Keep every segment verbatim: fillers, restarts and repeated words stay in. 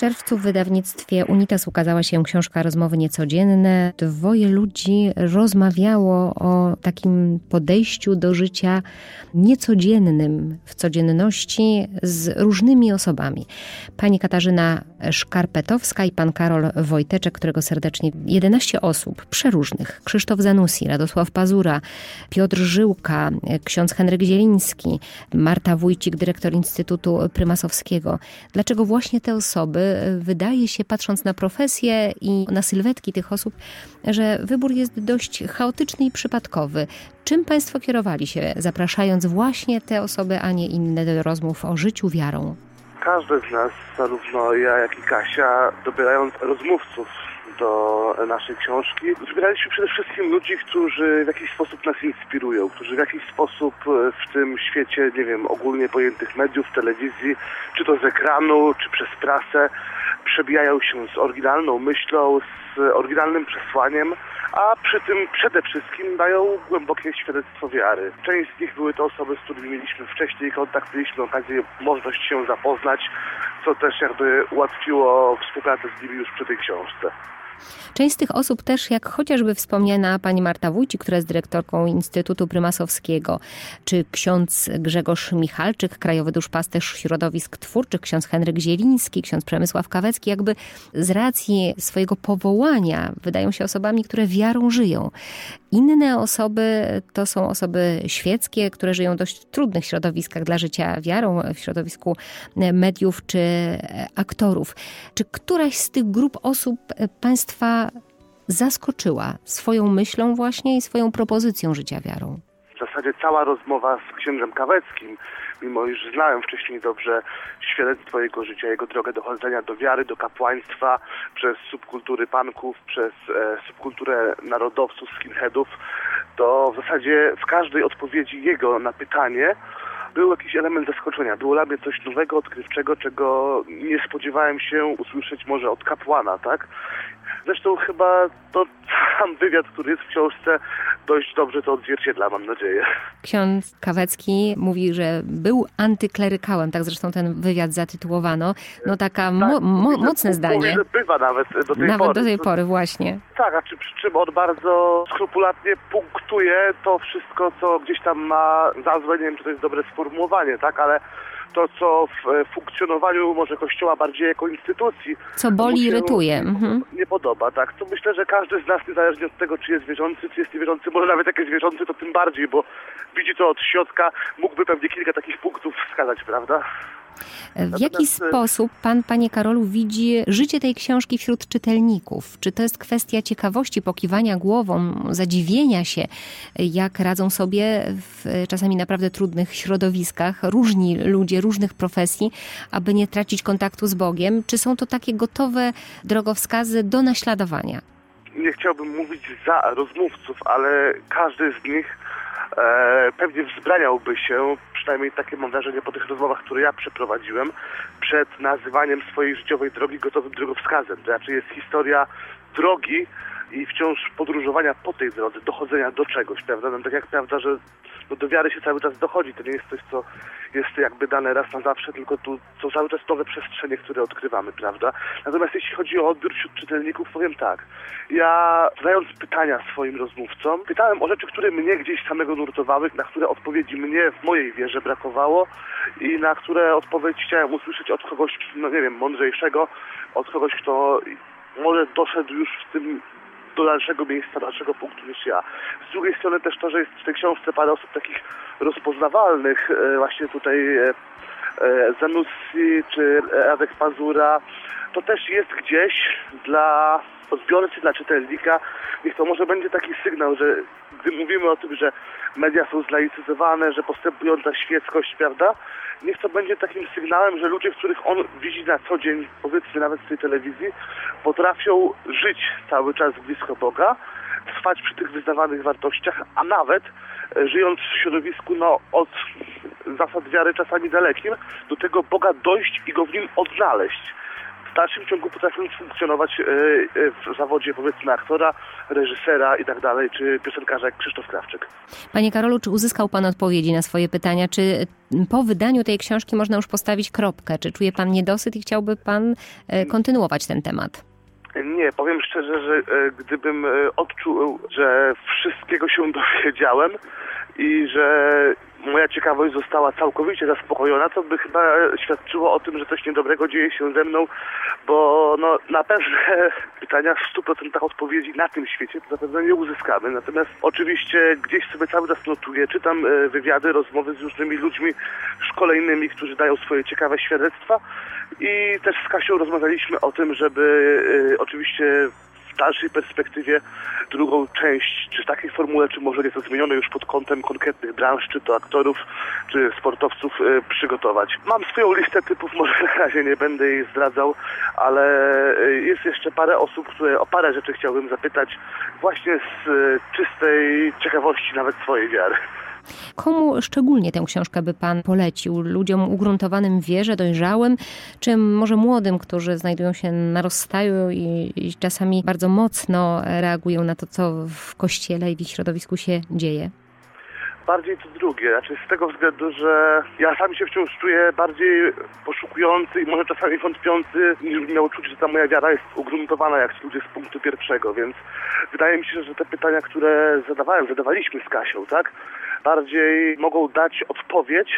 czerwcu w wydawnictwie Unitas ukazała się książka Rozmowy niecodzienne. Dwoje ludzi rozmawiało o takim podejściu do życia niecodziennym, w codzienności z różnymi osobami. Pani Katarzyna Szkarpetowska i pan Karol Wojteczek, którego serdecznie jedenaście osób przeróżnych. Krzysztof Zanussi, Radosław Pazura, Piotr Żyłka, ksiądz Henryk Zieliński, Marta Wójcik, dyrektor Instytutu Prymasowskiego. Dlaczego właśnie te osoby, wydaje się, patrząc na profesję i na sylwetki tych osób, że wybór jest dość chaotyczny i przypadkowy. Czym państwo kierowali się, zapraszając właśnie te osoby, a nie inne do rozmów o życiu wiarą? Każdy z nas, zarówno ja, jak i Kasia, dobierając rozmówców do naszej książki, wybieraliśmy przede wszystkim ludzi, którzy w jakiś sposób nas inspirują, którzy w jakiś sposób w tym świecie, nie wiem, ogólnie pojętych mediów, telewizji, czy to z ekranu, czy przez prasę, przebijają się z oryginalną myślą, z oryginalnym przesłaniem, a przy tym przede wszystkim dają głębokie świadectwo wiary. Część z nich były to osoby, z którymi mieliśmy wcześniej kontakt, mieliśmy okazję, możliwość się zapoznać, co też jakby ułatwiło współpracę z nimi już przy tej książce. Część z tych osób też, jak chociażby wspomniana pani Marta Wójcik, która jest dyrektorką Instytutu Prymasowskiego, czy ksiądz Grzegorz Michalczyk, krajowy duszpasterz środowisk twórczych, ksiądz Henryk Zieliński, ksiądz Przemysław Kawecki, jakby z racji swojego powołania wydają się osobami, które wiarą żyją. Inne osoby to są osoby świeckie, które żyją w dość trudnych środowiskach dla życia wiarą, w środowisku mediów czy aktorów. Czy któraś z tych grup osób państwa zaskoczyła swoją myślą właśnie i swoją propozycją życia wiarą? W zasadzie cała rozmowa z księdzem Kaweckim, mimo iż znałem wcześniej dobrze świadectwo jego życia, jego drogę dochodzenia do wiary, do kapłaństwa, przez subkultury punków, przez e, subkulturę narodowców, skinheadów, to w zasadzie w każdej odpowiedzi jego na pytanie był jakiś element zaskoczenia. Było dla mnie coś nowego, odkrywczego, czego nie spodziewałem się usłyszeć może od kapłana, tak? Zresztą chyba to sam wywiad, który jest w książce, dość dobrze to odzwierciedla, mam nadzieję. Ksiądz Kawecki mówi, że był antyklerykałem, tak zresztą ten wywiad zatytułowano. No taka mo- mo- mocne zdanie. Mówi, że bywa nawet do tej nawet pory. do tej pory, właśnie. Tak, a czy, przy czym on bardzo skrupulatnie punktuje to wszystko, co gdzieś tam ma za złe, nie wiem, czy to jest dobre sformułowanie, tak, ale to, co w funkcjonowaniu może Kościoła bardziej jako instytucji. Co boli i irytuje. Mhm. Nie podoba, tak. To myślę, że każdy z nas, niezależnie od tego, czy jest wierzący, czy jest niewierzący, może nawet jak jest wierzący, to tym bardziej, bo widzi to od środka, mógłby pewnie kilka takich punktów wskazać, prawda? W jaki sposób pan, panie Karolu, widzi życie tej książki wśród czytelników? Czy to jest kwestia ciekawości, pokiwania głową, zadziwienia się, jak radzą sobie w czasami naprawdę trudnych środowiskach różni ludzie, różnych profesji, aby nie tracić kontaktu z Bogiem? Czy są to takie gotowe drogowskazy do naśladowania? Nie chciałbym mówić za rozmówców, ale każdy z nich e, pewnie wzbraniałby się, przynajmniej takie mam wrażenie po tych rozmowach, które ja przeprowadziłem, przed nazywaniem swojej życiowej drogi gotowym drogowskazem. To znaczy jest historia drogi i wciąż podróżowania po tej drodze, dochodzenia do czegoś, prawda? No, tak jak prawda, że no, do wiary się cały czas dochodzi. To nie jest coś, co jest jakby dane raz na zawsze, tylko tu są cały czas nowe przestrzenie, które odkrywamy, prawda? Natomiast jeśli chodzi o odbiór wśród czytelników, powiem tak. Ja, zadając pytania swoim rozmówcom, pytałem o rzeczy, które mnie gdzieś samego nurtowały, na które odpowiedzi mnie w mojej wierze brakowało i na które odpowiedź chciałem usłyszeć od kogoś, no nie wiem, mądrzejszego, od kogoś, kto może doszedł już w tym do dalszego miejsca, dalszego punktu niż ja. Z drugiej strony też to, że jest w tej książce parę osób takich rozpoznawalnych, właśnie tutaj Zanussi czy Radek Pazura, to też jest gdzieś dla odbiorcy, dla czytelnika, niech to może będzie taki sygnał, że gdy mówimy o tym, że media są zlaicyzowane, że postępująca świeckość, prawda, niech to będzie takim sygnałem, że ludzie, których on widzi na co dzień, powiedzmy nawet z tej telewizji, potrafią żyć cały czas blisko Boga, trwać przy tych wyznawanych wartościach, a nawet żyjąc w środowisku no, od zasad wiary czasami dalekim, do tego Boga dojść i go w nim odnaleźć. w dalszym ciągu potrafiąc funkcjonować w zawodzie, powiedzmy, aktora, reżysera i tak dalej, czy piosenkarza jak Krzysztof Krawczyk. Panie Karolu, czy uzyskał pan odpowiedzi na swoje pytania? Czy po wydaniu tej książki można już postawić kropkę? Czy czuje pan niedosyt i chciałby pan kontynuować ten temat? Nie, powiem szczerze, że gdybym odczuł, że wszystkiego się dowiedziałem i że moja ciekawość została całkowicie zaspokojona, to by chyba świadczyło o tym, że coś niedobrego dzieje się ze mną, bo no, na pewne pytania w stu procentach odpowiedzi na tym świecie to zapewne nie uzyskamy. Natomiast oczywiście gdzieś sobie cały czas notuję, czytam wywiady, rozmowy z różnymi ludźmi szkolonymi, którzy dają swoje ciekawe świadectwa i też z Kasią rozmawialiśmy o tym, żeby y, oczywiście w dalszej perspektywie drugą część, czy w takiej formule, czy może nieco zmienione już pod kątem konkretnych branż, czy to aktorów, czy sportowców y, przygotować. Mam swoją listę typów, może na razie nie będę jej zdradzał, ale y, jest jeszcze parę osób, które o parę rzeczy chciałbym zapytać właśnie z y, czystej ciekawości nawet swojej wiary. Komu szczególnie tę książkę by pan polecił? Ludziom ugruntowanym w wierze, dojrzałym, czy może młodym, którzy znajdują się na rozstaju i, i czasami bardzo mocno reagują na to, co w kościele i w ich środowisku się dzieje? Bardziej to drugie, znaczy z tego względu, że ja sam się wciąż czuję bardziej poszukujący i może czasami wątpiący, niż bym miał czuć, że ta moja wiara jest ugruntowana jak ci ludzie z punktu pierwszego, więc wydaje mi się, że te pytania, które zadawałem, zadawaliśmy z Kasią, tak, bardziej mogą dać odpowiedź,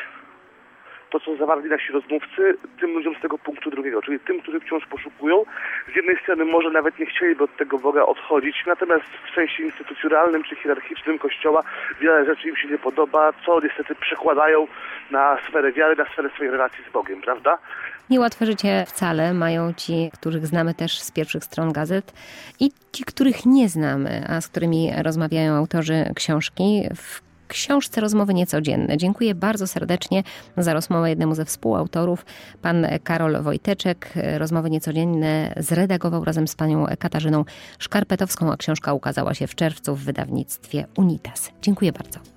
to co zawarli nasi rozmówcy, tym ludziom z tego punktu drugiego, czyli tym, którzy wciąż poszukują. Z jednej strony może nawet nie chcieliby od tego Boga odchodzić, natomiast w sensie instytucjonalnym czy hierarchicznym Kościoła wiele rzeczy im się nie podoba, co niestety przekładają na sferę wiary, na sferę swojej relacji z Bogiem, prawda? Niełatwe życie wcale mają ci, których znamy też z pierwszych stron gazet i ci, których nie znamy, a z którymi rozmawiają autorzy książki w książce Rozmowy Niecodzienne. Dziękuję bardzo serdecznie za rozmowę jednemu ze współautorów. Pan Karol Wojteczek Rozmowy Niecodzienne zredagował razem z panią Katarzyną Szkarpetowską, a książka ukazała się w czerwcu w wydawnictwie Unitas. Dziękuję bardzo.